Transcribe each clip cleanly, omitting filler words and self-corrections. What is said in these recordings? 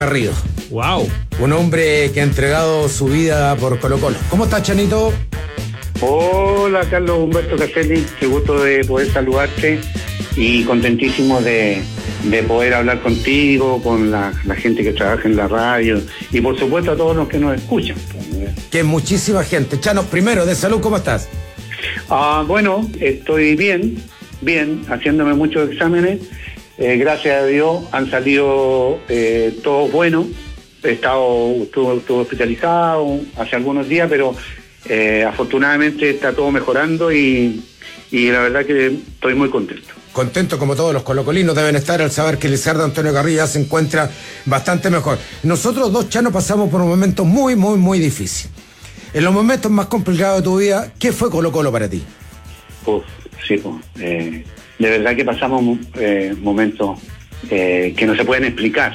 Garrido. Wow. Un hombre que ha entregado su vida por Colo-Colo. ¿Cómo estás, Chanito? Hola, Carlos Humberto Caselli. Qué gusto de poder saludarte y contentísimo de poder hablar contigo, con la gente que trabaja en la radio y por supuesto a todos los que nos escuchan. Que muchísima gente. Chano, primero, de salud, ¿cómo estás? Bueno, estoy bien, haciéndome muchos exámenes. Gracias a Dios han salido todos buenos. Estuve hospitalizado hace algunos días, pero afortunadamente está todo mejorando y la verdad que estoy muy contento. Contento como todos los colocolinos deben estar al saber que Lizardo Antonio Garrido ya se encuentra bastante mejor. Nosotros dos, Chano, pasamos por un momento muy, muy, muy difícil. En los momentos más complicados de tu vida, ¿qué fue Colo-Colo para ti? Sí, de verdad que pasamos momentos que no se pueden explicar.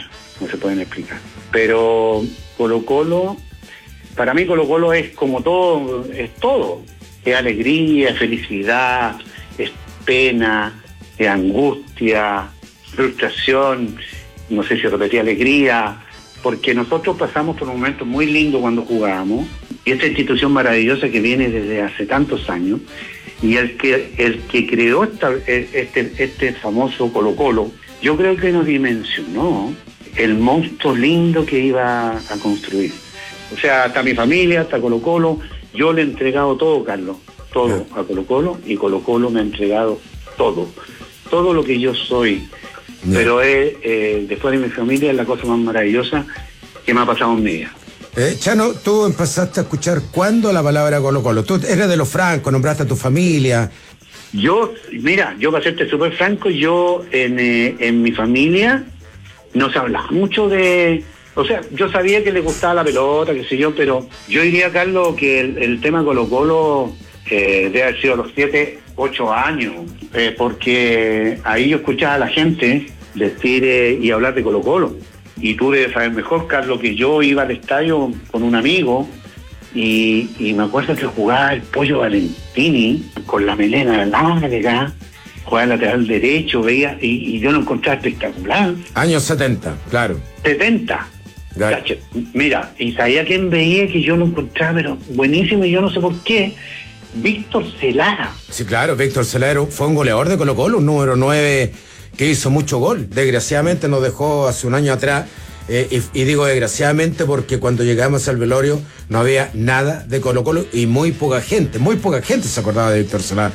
Pero Colo-Colo, para mí Colo-Colo es como todo, es todo. Es alegría, es felicidad, es pena, es angustia, frustración, no sé si repetí alegría, porque nosotros pasamos por un momento muy lindo cuando jugábamos, y esta institución maravillosa que viene desde hace tantos años, y el que creó este famoso Colo-Colo, yo creo que nos dimensionó el monstruo lindo que iba a construir. O sea, hasta mi familia, hasta Colo-Colo, yo le he entregado todo, Carlos, todo a Colo-Colo, y Colo-Colo me ha entregado todo lo que yo soy. Pero después de mi familia es la cosa más maravillosa que me ha pasado en mi vida. Chano, tú empezaste a escuchar ¿cuándo la palabra Colo-Colo? Tú eres de los francos, nombraste a tu familia. Mira, para serte súper franco, yo en mi familia no se hablaba mucho de... O sea, yo sabía que le gustaba la pelota, qué sé yo, pero yo diría, Carlos, que el tema Colo-Colo debe haber sido a los 7, 8 años, porque ahí yo escuchaba a la gente decir y hablar de Colo-Colo. Y tú debes saber mejor, Carlos, que yo iba al estadio con un amigo y me acuerdo que jugaba el Pollo Valentini con la melena larga, jugaba lateral derecho, veía, y yo lo encontraba espectacular. Años 70, claro. 70. Cacho, mira, y sabía quién veía que yo lo encontraba, pero buenísimo, y yo no sé por qué. Víctor Celada. Sí, claro, Víctor Celada fue un goleador de Colo-Colo, un número 9 que hizo mucho gol. Desgraciadamente nos dejó hace un año atrás, y digo desgraciadamente porque cuando llegamos al velorio no había nada de Colo-Colo y muy poca gente se acordaba de Víctor Celada.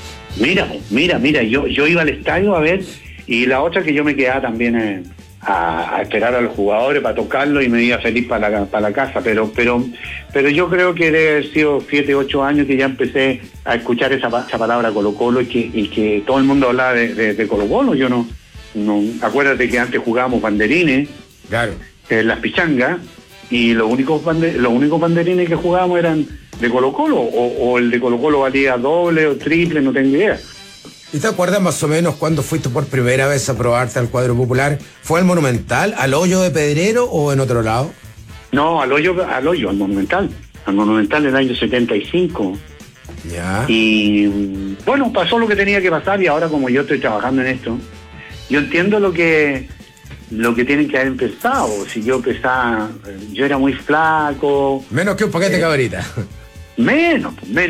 Mira, yo iba al estadio a ver, y la otra que yo me quedaba también a esperar a los jugadores para tocarlo y me iba feliz para la casa, pero yo creo que debe haber sido 7, 8 años que ya empecé a escuchar esa palabra Colo-Colo y que todo el mundo hablaba de Colo-Colo. Yo no, acuérdate que antes jugábamos banderines, claro, las pichangas, y los únicos banderines que jugábamos eran de Colo-Colo, o el de Colo-Colo valía doble o triple, no tengo idea. ¿Y te acuerdas más o menos cuándo fuiste por primera vez a probarte al cuadro popular? ¿Fue al Monumental, al Hoyo de Pedrero o en otro lado? No, al Monumental. Al Monumental en el año 75. Ya. Y bueno, pasó lo que tenía que pasar, y ahora como yo estoy trabajando en esto, yo entiendo lo que tienen que haber empezado. Si yo era muy flaco. Menos que un paquete de cabrita. Menos,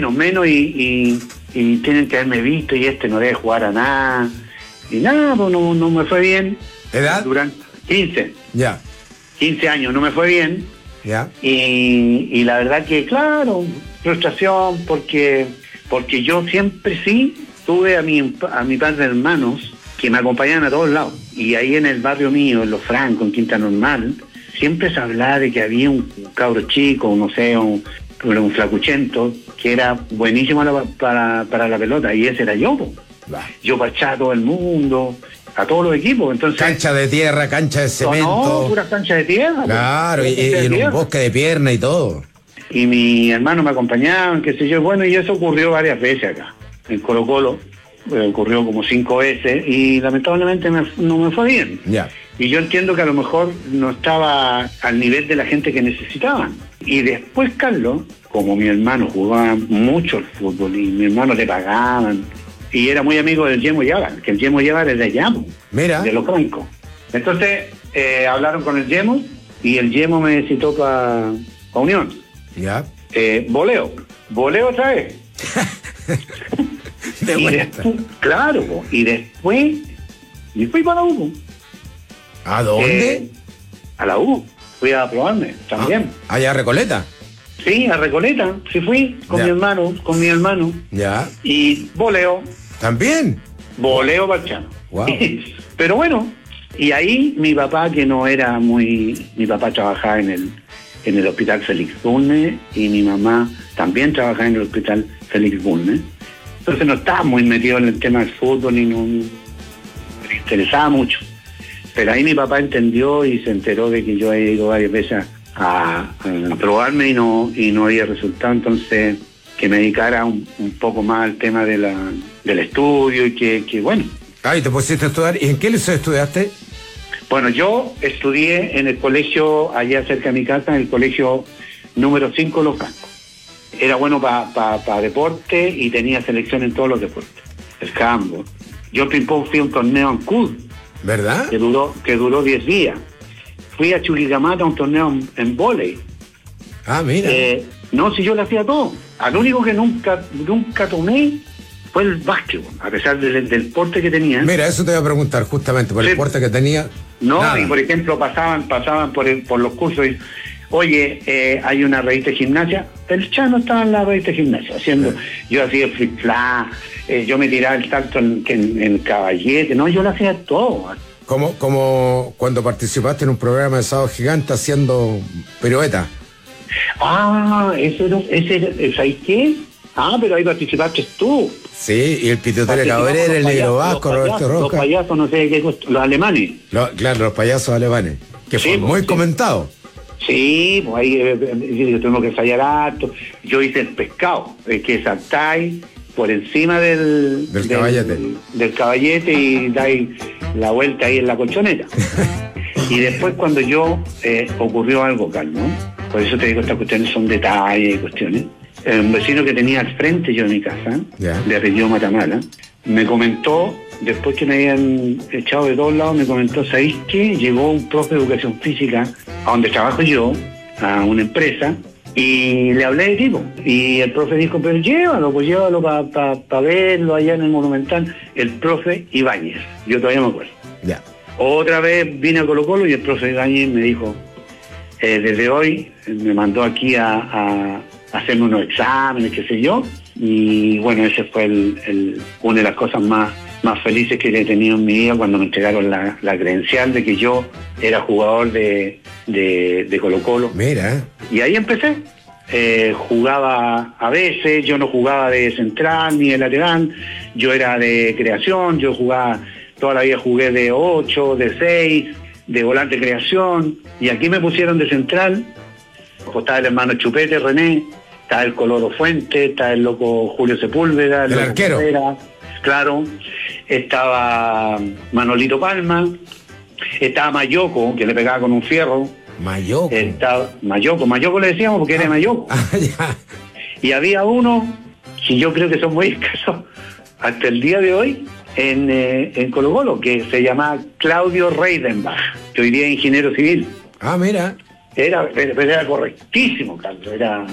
y tienen que haberme visto, y no debe jugar a nada. Y nada, pues no me fue bien. ¿Edad? Durante 15. Ya. 15 años, no me fue bien. Ya. Y la verdad que, claro, frustración, porque yo siempre tuve a mi par de hermanos que me acompañaban a todos lados. Y ahí en el barrio mío, en Los Francos, en Quinta Normal, siempre se hablaba de que había un cabro chico, no sé, un flacuchento, que era buenísimo para la pelota, y ese era yo. Yo parchaba a todo el mundo, a todos los equipos. Entonces, cancha de tierra, cancha de cemento. No, puras canchas de tierra. Claro, y en un bosque de pierna y todo. Y mi hermano me acompañaban, qué sé yo. Bueno, y eso ocurrió varias veces acá, en Colo-Colo. Ocurrió como 5 veces, y lamentablemente no me fue bien. Ya. Y yo entiendo que a lo mejor no estaba al nivel de la gente que necesitaban. Y después, Carlos, como mi hermano jugaba mucho al fútbol y mi hermano le pagaban, y era muy amigo del Yemo Yabar, que el Yemo Yabar es de allá, mira, de Los Francos. Entonces, hablaron con el Yemo y el Yemo me citó para Unión. Ya. Voleo otra vez. De vuelta. Claro, po, y después me fui para la U. ¿A dónde? A la U. Fui a probarme también. Allá a Recoleta. Sí, a Recoleta. Sí fui con mi hermano. Ya. Y voleo ¿También? para el Chano. Wow. Pero bueno, y ahí mi papá, que no era muy... Mi papá trabajaba en el hospital Félix Bulnes y mi mamá también trabajaba en el hospital Félix Bulnes. Entonces no estaba muy metido en el tema del fútbol y no me interesaba mucho. Pero ahí mi papá entendió y se enteró de que yo había ido varias veces a probarme y no había resultado. Entonces, que me dedicara un poco más al tema del estudio y que bueno. Ah, y te pusiste a estudiar. ¿Y en qué liceo estudiaste? Bueno, yo estudié en el colegio, allá cerca de mi casa, en el colegio número 5 Los Cancos. Era bueno para deporte y tenía selección en todos los deportes. El campo. Yo en ping-pong fui a un torneo en CUD. ¿Verdad? Que duró 10 días. Fui a Chuquicamata a un torneo en vóley. Ah, mira. No, si yo lo hacía todo. Al único que nunca tomé fue el básquetbol, a pesar del porte que tenía. Mira, eso te iba a preguntar justamente, por el porte que tenía. No, nada. y por ejemplo pasaban por los cursos y, oye, hay una revista de gimnasia. El Chano estaba en la revista de gimnasia haciendo, yo hacía flip-flap, yo me tiraba el salto en el caballete, no, yo lo hacía todo. Como cuando participaste en un programa de Sábado Gigante haciendo pirueta. Ah, ¿sabes qué? Ah, pero ahí participaste tú. Sí, y el Pituitario Cabrera, el Negro Vasco, Roberto Roca. Los payasos, no sé qué, los alemanes. Claro, los payasos alemanes, que Sí, fue muy sí. comentado. Sí, pues ahí tuvimos que ensayar harto. Yo hice el pescado, que saltáis por encima del caballete y dais la vuelta ahí en la colchoneta. Y después cuando ocurrió algo, Carlos, por eso te digo, estas cuestiones son detalles y cuestiones. Un vecino que tenía al frente yo de mi casa, de apellido Matamala, me comentó, después que me habían echado de todos lados, me comentó, ¿sabéis qué? Llegó un profe de educación física a donde trabajo yo, a una empresa, y le hablé de tipo. Y el profe dijo, pero llévalo para verlo allá en el Monumental. El profe Ibáñez, yo todavía me acuerdo. Ya. Otra vez vine a Colo-Colo y el profe Ibáñez me dijo, desde hoy me mandó aquí a hacerme unos exámenes, qué sé yo, y bueno, ese fue una de las cosas más felices que he tenido en mi vida cuando me entregaron la credencial de que yo era jugador de Colo-Colo. Mira. Y ahí empecé. Jugaba a veces, yo no jugaba de central ni de lateral, yo era de creación, yo jugaba, toda la vida jugué de 8, de 6, de volante creación, y aquí me pusieron de central. Estaba el hermano Chupete, René, estaba el Coloro Fuente, estaba el loco Julio Sepúlveda, el arquero. Herrera, claro, estaba Manolito Palma, estaba Mayoco, que le pegaba con un fierro. Mayoco. Estaba Mayoco le decíamos porque era Mayoco. Ya. Y había uno, que yo creo que son muy escasos hasta el día de hoy, en Colo-Colo, que se llamaba Claudio Reidenbach, que hoy día es ingeniero civil. Ah, mira. Era correctísimo, Carlos. Era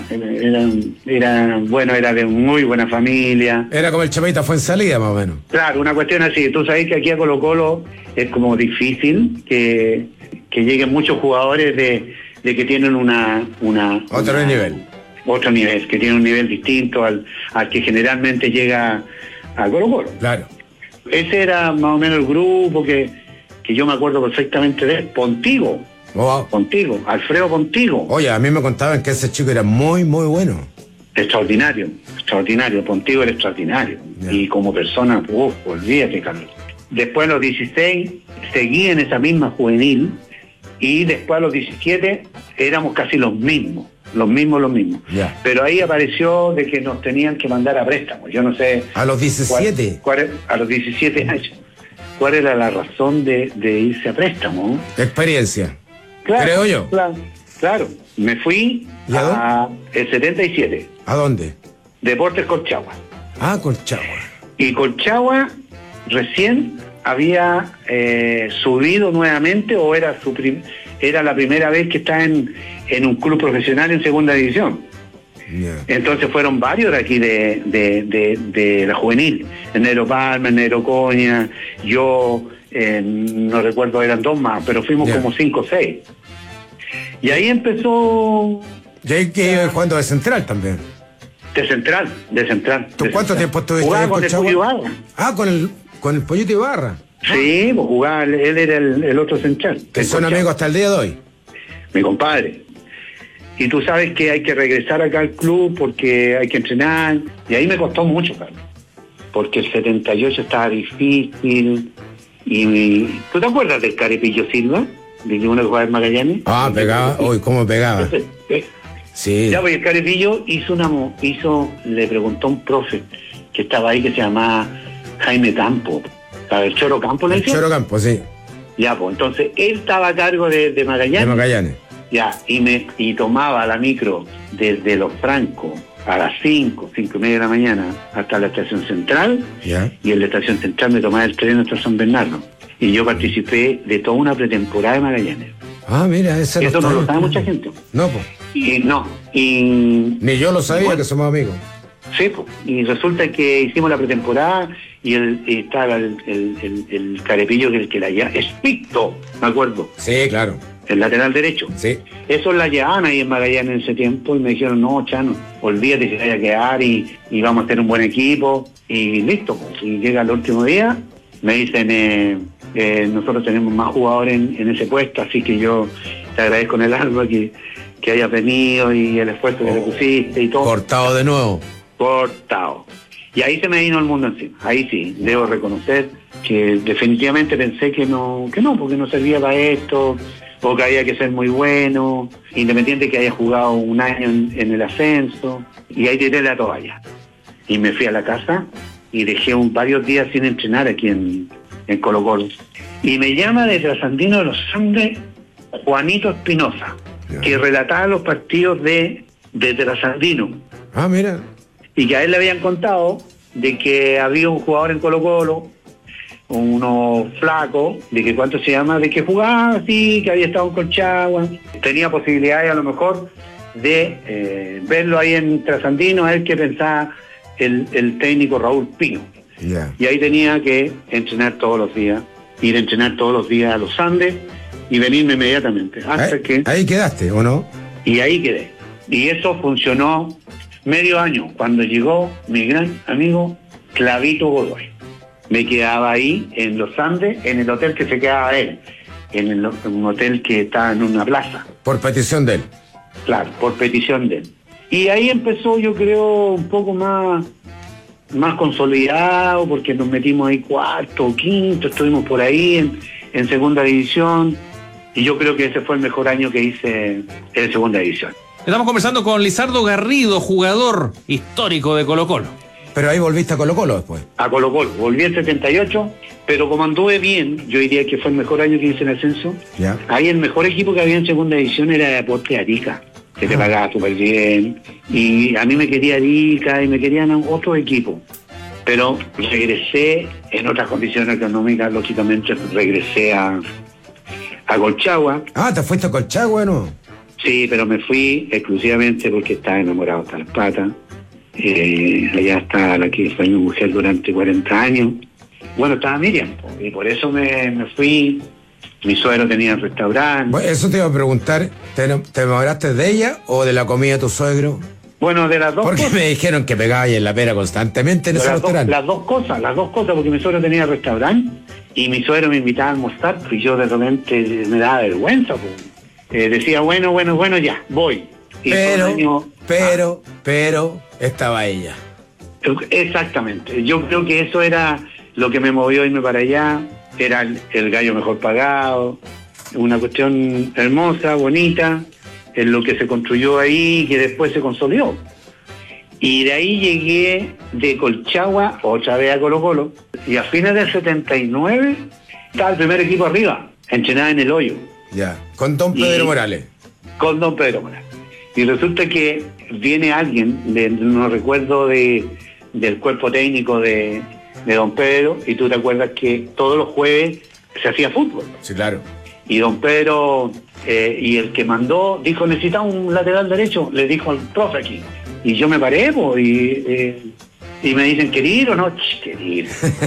bueno, era de muy buena familia. Era como el Chapita Fuensalida, más o menos. Claro, una cuestión así. Tú sabes que aquí a Colo-Colo es como difícil que lleguen muchos jugadores de que tienen Otro nivel. Otro nivel, que tienen un nivel distinto al que generalmente llega a Colo-Colo. Claro. Ese era más o menos el grupo que yo me acuerdo perfectamente de él. Pontigo. Wow. Pontigo, Alfredo Pontigo. Oye, a mí me contaban que ese chico era muy, muy bueno. Extraordinario. Pontigo era extraordinario. Yeah. Y como persona, olvídate, Carlos. Después a los 16 seguí en esa misma juvenil y después a los 17 éramos casi los mismos. Yeah. Pero ahí apareció de que nos tenían que mandar a préstamos. Yo no sé. ¿A los 17? A los 17 años. ¿Cuál era la razón de irse a préstamo? Experiencia. Claro, creo yo. Claro. Me fui el 77. ¿A dónde? Deportes Colchagua. Ah, Colchagua. Y Colchagua recién había subido nuevamente o era la primera vez que está en un club profesional en segunda división. Yeah. Entonces fueron varios de aquí de la juvenil, el Negro Palma, el Negro Coña, yo, no recuerdo, eran 2 más, pero fuimos como 5 o 6. Y ahí empezó... Y ahí que iba jugando de central también. De central. ¿Tú cuánto tiempo estuviste jugaba en con el Colchagua? Pollo Ibarra. Ah, con el Pollito Ibarra. Sí, pues jugaba, él era el otro central. Que son amigos hasta el día de hoy. Mi compadre. Y tú sabes que hay que regresar acá al club porque hay que entrenar. Y ahí me costó mucho, Carlos. Porque el 78 estaba difícil. Y ¿tú te acuerdas del Carepillo Silva? De que uno que jugaba en Magallanes. Ah, pegaba. Uy, cómo pegaba. Sí. Ya, pues el Carepillo le preguntó a un profe que estaba ahí que se llamaba Jaime Campo. ¿Sabes? El Choro Campo le decía. Choro Campo, sí. Ya, pues entonces él estaba a cargo de Magallanes. De Magallanes. Ya, y tomaba la micro desde Los Francos a las 5:30 de la mañana hasta la estación central. Ya. Y en la estación central me tomaba el tren hasta San Bernardo. Y yo participé de toda una pretemporada de Magallanes. Ah, mira, eso no lo sabe mucha gente. No, pues. Ni yo lo sabía, bueno, que somos amigos. Sí, pues. Y resulta que hicimos la pretemporada y estaba el Carepillo que la llevaba. Es Picto, me acuerdo. Sí, claro. El lateral derecho. Sí. Eso la llevaban ahí en Magallanes en ese tiempo y me dijeron, no, Chano, olvídate que vaya a quedar y vamos a tener un buen equipo y listo. Y llega el último día, me dicen, nosotros tenemos más jugadores en ese puesto, así que yo te agradezco en el alma que hayas venido y el esfuerzo que le pusiste y todo. Cortado de nuevo. Cortado. Y ahí se me vino el mundo encima. Ahí sí, debo reconocer que definitivamente pensé que no, porque no servía para esto, o que había que ser muy bueno, independiente que haya jugado un año en el ascenso, y ahí tiré la toalla. Y me fui a la casa y dejé varios días sin entrenar aquí en Colo-Colo. Y me llama de Trasandino de los Andes Juanito Espinosa, que relataba los partidos de Trasandino. Ah, mira. Y que a él le habían contado de que había un jugador en Colo-Colo, uno flaco, de que cuánto se llama, de que jugaba así, que había estado en Colchagua, tenía posibilidades a lo mejor de verlo ahí en Trasandino, a ver qué pensaba el técnico Raúl Pino. Yeah. Y ahí tenía que entrenar todos los días, ir a entrenar todos los días a los Andes y venirme inmediatamente. Ahí quedaste, ¿o no? Y ahí quedé. Y eso funcionó medio año, cuando llegó mi gran amigo Clavito Godoy. Me quedaba ahí en los Andes, en el hotel que se quedaba él, en un hotel que está en una plaza. Por petición de él. Claro, por petición de él. Y ahí empezó, yo creo, un poco más consolidado, porque nos metimos ahí cuarto, quinto, estuvimos por ahí en segunda división, y yo creo que ese fue el mejor año que hice en segunda división. Estamos conversando con Lizardo Garrido, jugador histórico de Colo-Colo. Pero ahí volviste a Colo-Colo después. A Colo-Colo, volví en 78, pero como anduve bien, yo diría que fue el mejor año que hice en ascenso. Ya. Ahí el mejor equipo que había en segunda división era Deportes Arica, que te pagaba súper bien, y a mí me quería Arica y me querían otros equipos. Pero regresé en otras condiciones económicas, lógicamente regresé a Colchagua. Ah, ¿te fuiste a Colchagua, no? Sí, pero me fui exclusivamente porque estaba enamorado hasta las patas. Allá está la que fue mi mujer durante 40 años. Bueno, estaba Miriam, y por eso me fui. Mi suegro tenía el restaurante. Bueno, eso te iba a preguntar, ¿te enamoraste de ella o de la comida de tu suegro? Bueno, de las dos porque cosas. Me dijeron que pegaba ahí en la pera constantemente en ese restaurante. Las dos cosas, porque mi suegro tenía el restaurante y mi suegro me invitaba a almorzar, y yo de repente me daba vergüenza, pues. Decía, bueno, ya, voy. Y pero estaba ella. Exactamente. Yo creo que eso era lo que me movió a irme para allá. Era el gallo mejor pagado. Una cuestión hermosa, bonita, en lo que se construyó ahí, que después se consolidó. Y de ahí llegué de Colchagua otra vez a Colo-Colo. Y a fines del 79 estaba el primer equipo arriba, entrenaba en El Hoyo. Ya, con don Pedro Morales. Con don Pedro Morales. Y resulta que viene alguien, no recuerdo del cuerpo técnico de de don Pedro, y tú te acuerdas que todos los jueves se hacía fútbol. Sí, claro. Y don Pedro, y el que mandó, dijo, necesitamos un lateral derecho, le dijo al profe aquí. Y yo me paré, y me dicen, ¿querer ir o no? Querer.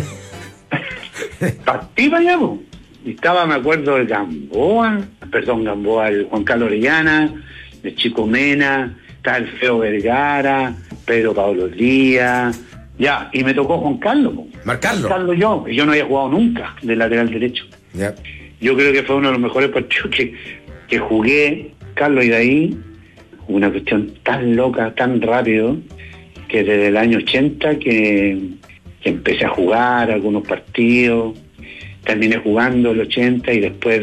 Partí para allá, po. Y estaba, me acuerdo, el Gamboa, el Juan Carlos Orellana, el Chico Mena, estaba el Feo Vergara, Pedro Pablo Díaz, ya, y me tocó Juan Carlos, po. Marcarlo. Juan Carlos yo no había jugado nunca de lateral derecho. Ya. Yo creo que fue uno de los mejores partidos que jugué, Carlos, y de ahí una cuestión tan loca, tan rápido, que desde el año 80 que empecé a jugar algunos partidos, terminé jugando el 80 y después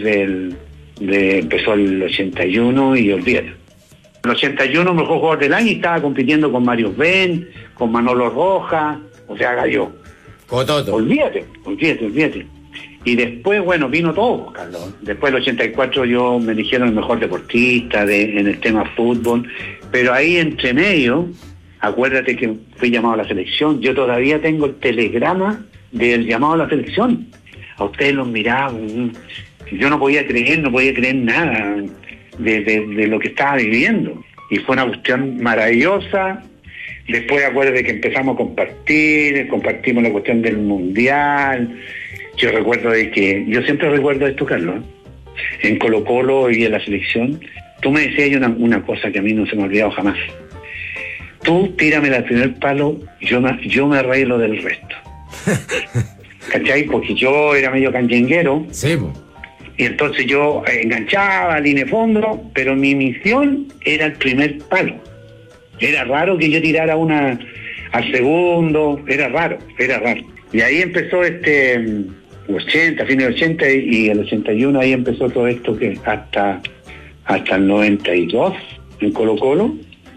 empezó el 81 y olvídate. El 81 mejor jugador del año y estaba compitiendo con Mario Ben, con Manolo Rojas, o sea, gallo. Cototo. Olvídate. Y después, bueno, vino todo, Carlos. Después del 84 yo me eligieron el mejor deportista en el tema fútbol, pero ahí entre medio, acuérdate que fui llamado a la selección, yo todavía tengo el telegrama del llamado a la selección. A ustedes los miraba, yo no podía creer nada de lo que estaba viviendo. Y fue una cuestión maravillosa. Después acuérdate que empezamos a compartimos la cuestión del mundial. Yo siempre recuerdo esto, Carlos, en Colo-Colo y en la selección, tú me decías una cosa que a mí no se me ha olvidado jamás. Tú tírame el primer palo, yo me arreglo del resto. ¿Cachai? Porque yo era medio canyenguero. Sí, po. Y entonces yo enganchaba, línea de fondo, pero mi misión era el primer palo. Era raro que yo tirara una al segundo, era raro. Y ahí empezó 80, fines del 80 y el 81, ahí empezó todo esto que hasta el 92 en Colo-Colo,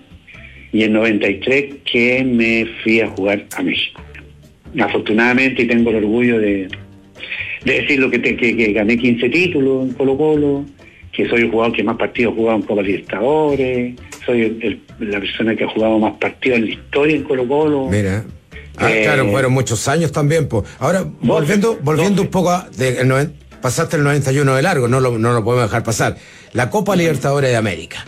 y en 93 que me fui a jugar a México. Afortunadamente, y tengo el orgullo de decirlo, que gané 15 títulos en Colo-Colo, que soy el jugador que más partidos ha jugado en Copa Libertadores, soy la persona que ha jugado más partidos en la historia en Colo-Colo. Mira. Claro, fueron muchos años también, pues. Ahora, volviendo un poco pasaste el 91 de largo, no lo podemos dejar pasar. La Copa Libertadores de América.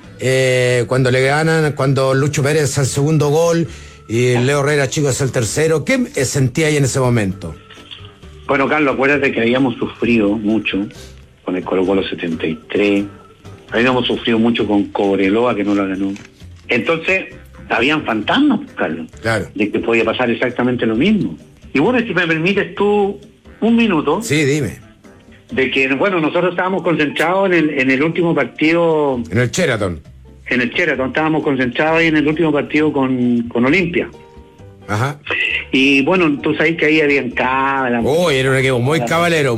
Cuando le ganan, cuando Lucho Pérez hace el segundo gol y Leo Herrera Chico es el tercero, ¿qué sentía ahí en ese momento? Bueno, Carlos, acuérdate que habíamos sufrido mucho con el Colo-Colo 73, habíamos sufrido mucho con Cobreloa, que no la ganó. Entonces, habían fantasmas, Carlos, claro, de que podía pasar exactamente lo mismo. Y bueno, si me permites tú un minuto. Sí, dime. De que, bueno, nosotros estábamos concentrados en el último partido. En el Sheraton. En el Sheraton, estábamos concentrados ahí en el último partido con Olimpia. Ajá. Y bueno, tú sabes que ahí habían cábalas. Era un equipo muy cabalero.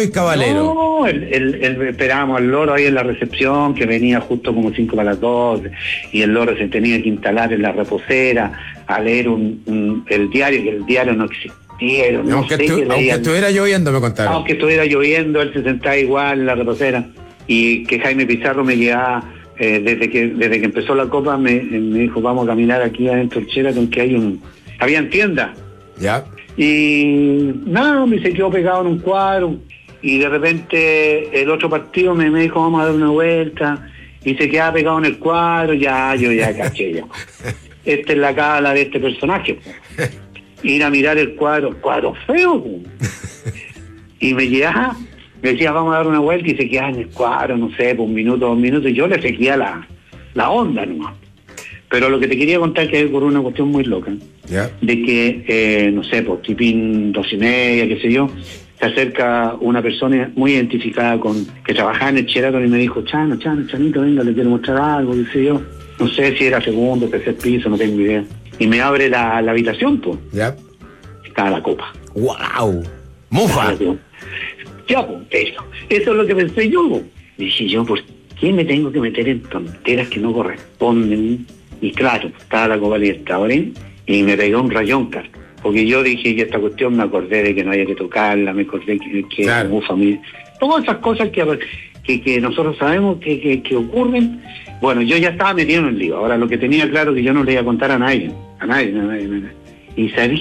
No, esperábamos al Loro ahí en la recepción, que venía justo como 5 para las 2, y el Loro se tenía que instalar en la reposera a leer el diario, que el diario no existía. Aunque estuviera lloviendo, me contaron. Aunque estuviera lloviendo, él se sentaba igual en la reposera. Y que Jaime Pizarro me llevaba, desde que empezó la Copa, me dijo, vamos a caminar aquí adentro del Sheraton, que habían tiendas. Ya. Y nada, me se quedó pegado en un cuadro, y de repente el otro partido me dijo, vamos a dar una vuelta, y se quedaba pegado en el cuadro. Yo ya caché ya. Esta es la cábala de este personaje. Ir a mirar el cuadro feo. Y me decía, vamos a dar una vuelta, y se quedaba en el cuadro, no sé, por 1 minuto, 2 minutos, y yo le seguía la onda nomás. Pero lo que te quería contar es que ocurrió una cuestión muy loca. Yeah. De que, no sé, por tipín 2:30, qué sé yo, se acerca una persona muy identificada que trabajaba en el Sheraton y me dijo, Chanito, venga, le quiero mostrar algo, qué sé yo. No sé si era segundo, tercer piso, no tengo idea. Y me abre la habitación, pues. Ya. Estaba la copa. ¡Wow! ¡Mufa! Ya, pues, eso es lo que pensé yo, pues. Dije yo, ¿por qué me tengo que meter en tonteras que no corresponden? Y claro, estaba la Copa Libertadores y me pegó un rayón, Carlos. Porque yo dije que esta cuestión, me acordé de que no había que tocarla, me acordé que claro, como familia. Todas esas cosas que nosotros sabemos que ocurren. Bueno, yo ya estaba metido en el lío. Ahora, lo que tenía claro que yo no le iba a contar a nadie. Y ¿sabés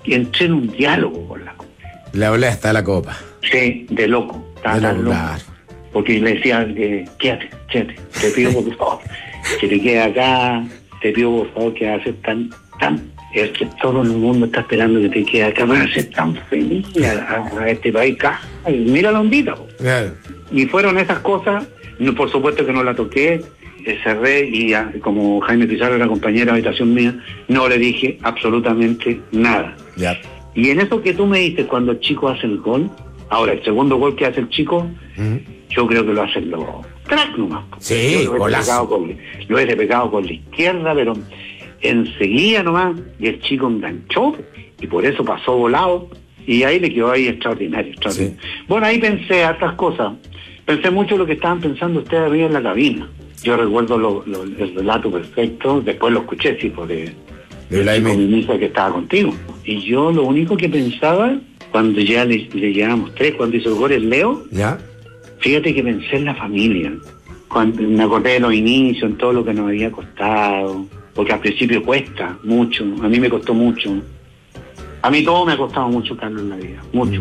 entré en un diálogo con la Copa. La ola está la Copa. Sí, de loco. Estaba tan loco. Claro. Porque le decía, quédate, te pido por favor, que te quedes acá, te pido por favor que haces tan, es que todo el mundo está esperando que te quedes acá para ser tan feliz a este país. Mira la ondita. Claro. Y fueron esas cosas, por supuesto que no la toqué, cerré y como Jaime Pizarro era compañero de habitación mía, no le dije absolutamente nada. Ya. Y en eso que tú me dices, cuando el chico hace el gol, ahora el segundo gol que hace el chico, yo creo que lo hacen los crack nomás. Sí, golazo. Lo hubiese pegado con la izquierda, pero enseguida nomás, y el chico enganchó, y por eso pasó volado, y ahí le quedó ahí extraordinario. Sí. Bueno, ahí pensé hartas cosas. Pensé mucho lo que estaban pensando ustedes arriba en la cabina. Yo recuerdo el relato perfecto, después lo escuché, sí, por de Vladimir que estaba contigo. Y yo lo único que pensaba, cuando ya le llevamos 3, cuando hizo el gol el Leo, ¿ya? Fíjate que pensé en la familia. Cuando me acordé de los inicios, en todo lo que nos había costado, porque al principio cuesta mucho, a mí me costó mucho. A mí todo me ha costado mucho, Carlos, en la vida. Mucho.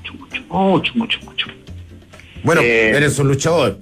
Bueno, eres un luchador.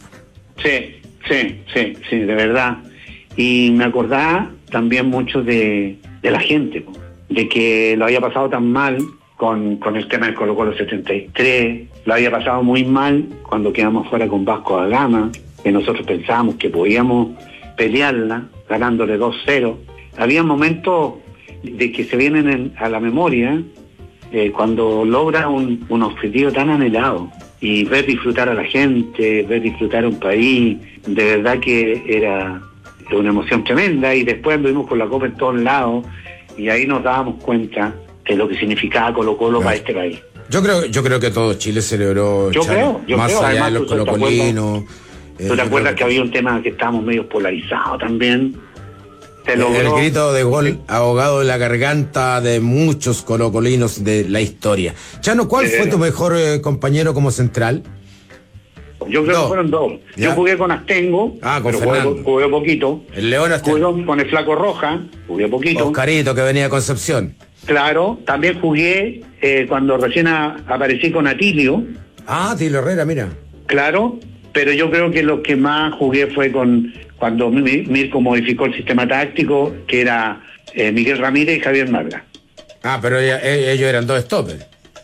Sí, de verdad. Y me acordaba también mucho de la gente, de que lo había pasado tan mal con el tema del Colo-Colo 73, lo había pasado muy mal cuando quedamos fuera con Vasco da Gama, que nosotros pensábamos que podíamos pelearla, ganándole 2-0. Había momentos de que se vienen a la memoria cuando logra un objetivo tan anhelado, y ver disfrutar a la gente, ver disfrutar a un país, de verdad que era una emoción tremenda. Y después anduvimos con la Copa en todos lados, y ahí nos dábamos cuenta de lo que significaba Colo-Colo para este país. Yo creo que todo Chile celebró, yo creo, más allá además, de los colocolinos. ¿Tú te acuerdas que había un tema que estábamos medio polarizados también? El grito de gol ahogado en la garganta de muchos colocolinos de la historia. Chano, ¿cuál fue tu mejor compañero como central? Yo creo que fueron 2. ¿Ya? Yo jugué con Astengo, pero jugué poquito. El León Astengo. Jugué con el Flaco Roja, jugué poquito. Oscarito, que venía de Concepción. Claro, también jugué cuando recién aparecí con Atilio. Atilio Herrera, mira. Claro, pero yo creo que lo que más jugué fue cuando Mirko modificó el sistema táctico, que era Miguel Ramírez y Javier Marga. Pero ellos eran 2 stoppers.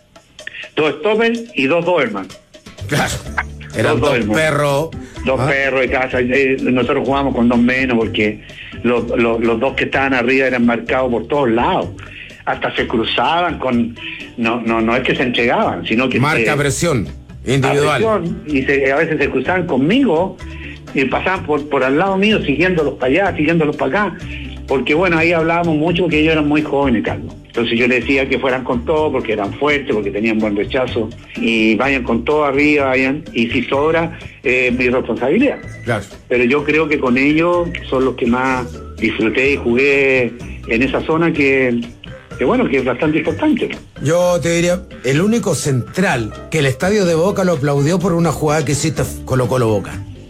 2 stoppers y 2 Doberman. Claro. Eran 2 perros. 2 perros de casa. Nosotros jugábamos con 2 menos porque los 2 que estaban arriba eran marcados por todos lados. Hasta se cruzaban con... No es que se entregaban, sino que... Marca presión individual. Y a veces se cruzaban conmigo y pasaban por al lado mío, siguiéndolos para allá, siguiéndolos para acá. Porque bueno, ahí hablábamos mucho que ellos eran muy jóvenes, Carlos. Entonces yo les decía que fueran con todo, porque eran fuertes, porque tenían buen rechazo, y vayan con todo arriba, vayan, y si sobra, mi responsabilidad. Claro. Pero yo creo que con ellos son los que más disfruté y jugué en esa zona que es bastante importante. Yo te diría, el único central que el estadio de Boca lo aplaudió por una jugada que hiciste Colo-Colo Boca.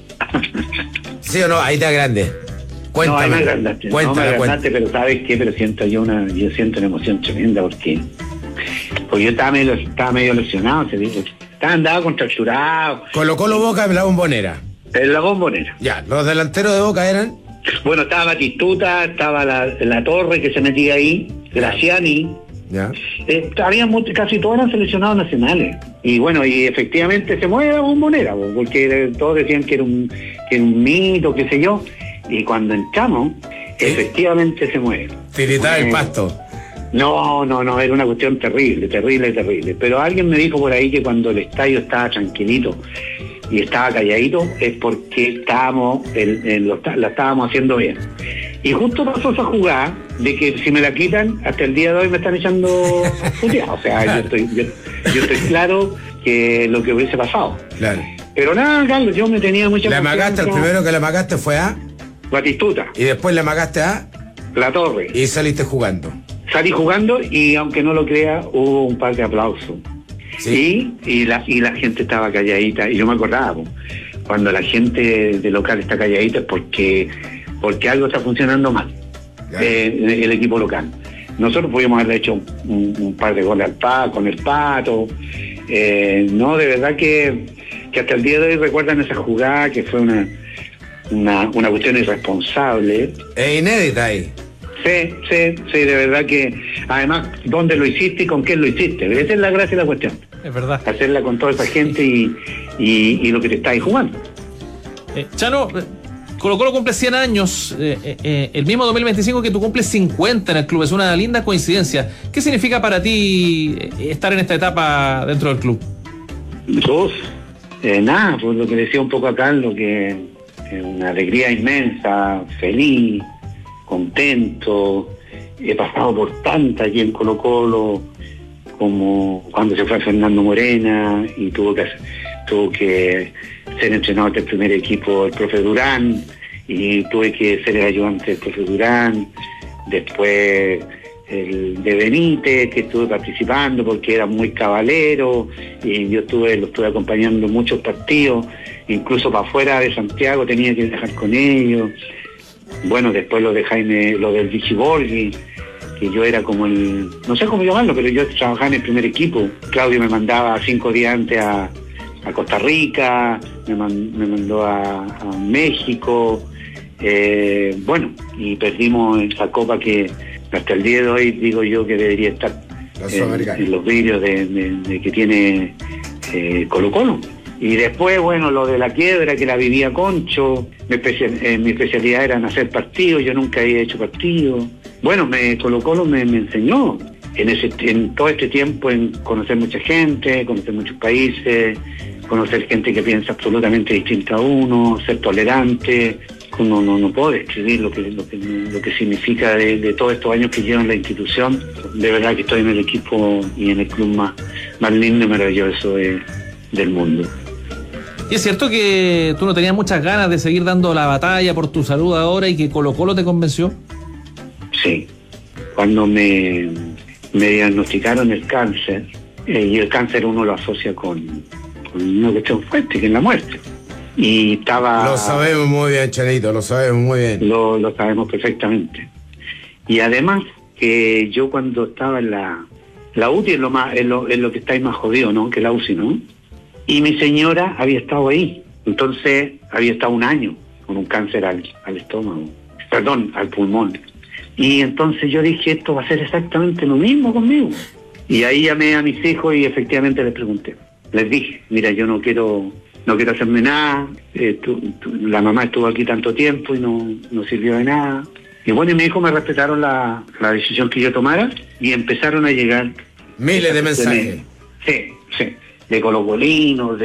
¿Sí o no? Ahí está grande. Cuéntame. No, ahí me agrandaste, pero ¿sabes qué? Pero yo siento una emoción tremenda porque yo estaba medio lesionado, estaba andado contracturado. Colo-Colo Boca en la Bombonera. En la Bombonera. Ya, los delanteros de Boca eran... Bueno, estaba Batistuta, estaba la Torre que se metía ahí, Graciani. Ya. Casi todos eran seleccionados nacionales. Y bueno, y efectivamente se mueve la Bombonera, porque todos decían que era un mito, qué sé yo. Y cuando entramos, ¿sí? Efectivamente se mueve. Tiritaba el pasto. No, era una cuestión terrible. Pero alguien me dijo por ahí que cuando el estadio estaba tranquilito y estaba calladito es porque la estábamos haciendo bien. Y justo pasó esa jugada de que si me la quitan, hasta el día de hoy me están echando puteado. O sea, yo estoy claro que lo que hubiese pasado. Claro. Pero nada, Carlos, yo me tenía mucha confianza. El primero que le amagaste fue a Batistuta. Y después le amagaste a La Torre. Y saliste jugando. Salí jugando y aunque no lo crea, hubo un par de aplausos. ¿Sí? Y la gente estaba calladita. Y yo me acordaba, cuando la gente de local está calladita es porque algo está funcionando mal, el equipo local. Nosotros pudimos haberle hecho un par de goles con el Pato. No, de verdad que hasta el día de hoy recuerdan esa jugada que fue una cuestión irresponsable. Es inédita ahí. Sí, de verdad que, además, ¿dónde lo hiciste y con quién lo hiciste? Esa es la gracia de la cuestión. Es verdad. Hacerla con toda esa gente y lo que te estáis jugando. Chano, Colo-Colo cumple 100 años, el mismo 2025 que tú cumples 50 en el club. Es una linda coincidencia. ¿Qué significa para ti estar en esta etapa dentro del club? Nada, pues lo que decía un poco acá, lo que una alegría inmensa, feliz, contento. He pasado por tanta aquí en Colo-Colo, como cuando se fue Fernando Morena y tuvo que ser entrenador del primer equipo el profe Durán, y tuve que ser el ayudante del profe Durán. Después el de Benítez, que estuve participando porque era muy cabalero, y yo lo estuve acompañando en muchos partidos, incluso para afuera de Santiago tenía que viajar con ellos. Bueno, después lo de Jaime, lo del Vigiborghi, que yo era como no sé cómo llamarlo, pero yo trabajaba en el primer equipo. Claudio me mandaba 5 días antes a Costa Rica, me mandó a México, bueno, y perdimos esa copa que hasta el día de hoy digo yo que debería estar en los vídeos de que tiene Colo-Colo. Y después, bueno, lo de la quiebra, que la vivía Concho, mi especialidad era en hacer partidos, yo nunca había hecho partidos. Bueno, Colo-Colo me enseñó en todo este tiempo en conocer mucha gente, conocer muchos países, conocer gente que piensa absolutamente distinta a uno, ser tolerante. Uno no puedo describir lo que significa de todos estos años que llevo en la institución. De verdad que estoy en el equipo y en el club más lindo y maravilloso del mundo. ¿Y es cierto que tú no tenías muchas ganas de seguir dando la batalla por tu salud ahora y que Colo-Colo te convenció? Sí. Cuando me diagnosticaron el cáncer, y el cáncer uno lo asocia con una cuestión fuerte, que es la muerte. Y estaba... Lo sabemos muy bien, Chanito, lo sabemos muy bien. Lo sabemos perfectamente. Y además que yo cuando estaba en la UTI es lo que estáis más jodido, ¿no? Que la UCI, ¿no? Y mi señora había estado ahí. Entonces había estado 1 año con un cáncer al estómago. Perdón, al pulmón. Y entonces yo dije, esto va a ser exactamente lo mismo conmigo. Y ahí llamé a mis hijos y efectivamente les pregunté. Les dije, mira, yo no quiero hacerme nada, la mamá estuvo aquí tanto tiempo y no sirvió de nada. Y bueno, y mis hijos me respetaron la decisión que yo tomara y empezaron a llegar miles de mensajes. Sí, de colocolinos,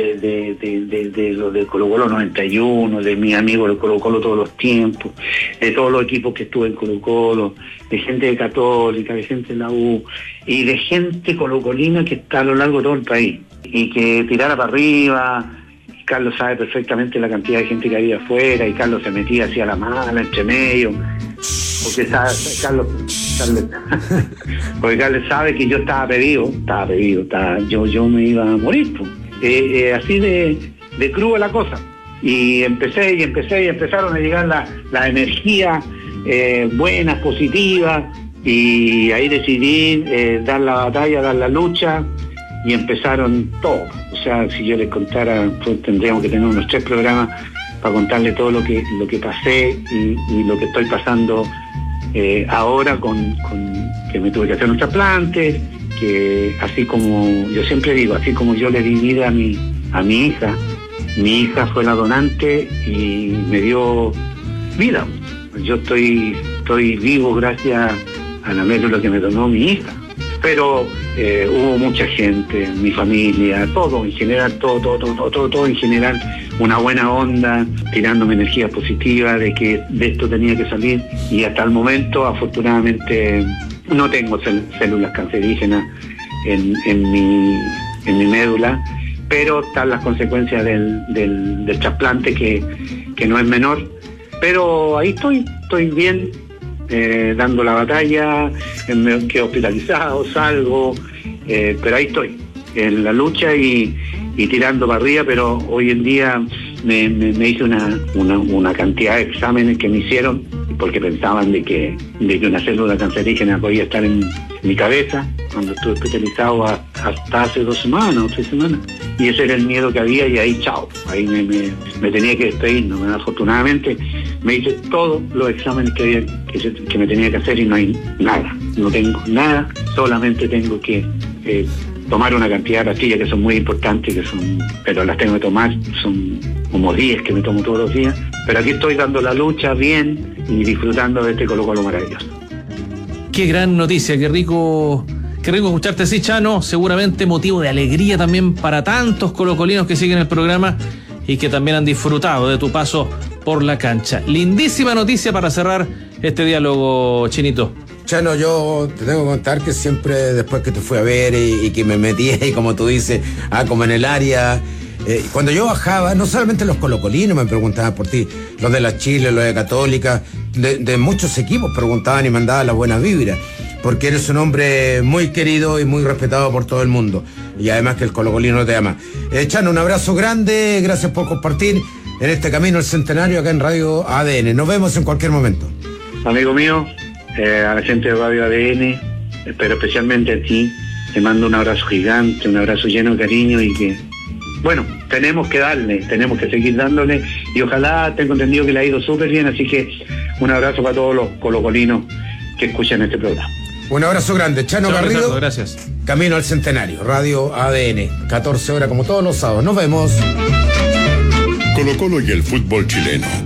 de los de Colo-Colo 91, de mis amigos de Colo-Colo todos los tiempos, de todos los equipos que estuve en Colo-Colo, de gente de Católica, de gente de la U, y de gente colocolina que está a lo largo de todo el país, y que tirara para arriba. Carlos sabe perfectamente la cantidad de gente que había afuera, y Carlos se metía hacia la mala, entre medio, porque Carlos sabe que yo estaba pedido, yo me iba a morir, así de cruda la cosa. Y empezaron a llegar las energías buenas, positivas, y ahí decidí dar la batalla, dar la lucha, y empezaron todo. O sea, si yo les contara, pues tendríamos que tener unos 3 programas para contarles todo lo que pasé y lo que estoy pasando ahora con que me tuve que hacer un trasplante, que así como yo siempre digo, así como yo le di vida a mi hija fue la donante y me dio vida. Yo estoy vivo gracias a la médula que me donó mi hija. Pero hubo mucha gente, mi familia, todo en general, todo en general, una buena onda, tirándome energía positiva de que de esto tenía que salir, y hasta el momento afortunadamente no tengo células cancerígenas en mi médula, pero están las consecuencias del trasplante que no es menor, pero ahí estoy bien. Dando la batalla, me quedo hospitalizado, salgo, pero ahí estoy, en la lucha y tirando para arriba. Pero hoy en día me hice una cantidad de exámenes que me hicieron porque pensaban de que una célula cancerígena podía estar en mi cabeza cuando estuve hospitalizado hasta hace 2 semanas o 3 semanas. Y ese era el miedo que había, y ahí chao, ahí me tenía que despedir. ¿No? Afortunadamente me hice todos los exámenes que me tenía que hacer y no hay nada, no tengo nada, solamente tengo que tomar una cantidad de pastillas que son muy importantes, pero las tengo que tomar, son como 10 que me tomo todos los días, pero aquí estoy dando la lucha bien y disfrutando de este Colo-Colo maravilloso. Qué gran noticia, qué rico escucharte así, Chano. Seguramente motivo de alegría también para tantos colocolinos que siguen el programa y que también han disfrutado de tu paso por la cancha. Lindísima noticia para cerrar este diálogo, Chinito. Chano, yo te tengo que contar que siempre después que te fui a ver y que me metí ahí, como tú dices, como en el área, cuando yo bajaba, no solamente los colocolinos me preguntaban por ti, los de la Chile, los de Católica, de muchos equipos preguntaban y mandaban las buenas vibras, porque eres un hombre muy querido y muy respetado por todo el mundo, y además que el colocolino te ama. Chano, un abrazo grande, gracias por compartir en este camino al centenario acá en Radio ADN. Nos vemos en cualquier momento. Amigo mío, a la gente de Radio ADN, pero especialmente a ti, te mando un abrazo gigante, un abrazo lleno de cariño, y que, bueno, tenemos que seguir dándole, y ojalá, tengo entendido que le ha ido súper bien, así que un abrazo para todos los colocolinos que escuchan este programa. Un abrazo grande, Chano Garrido. Ricardo, gracias. Camino al centenario, Radio ADN, 14 horas como todos los sábados. Nos vemos. Colo-Colo y el fútbol chileno.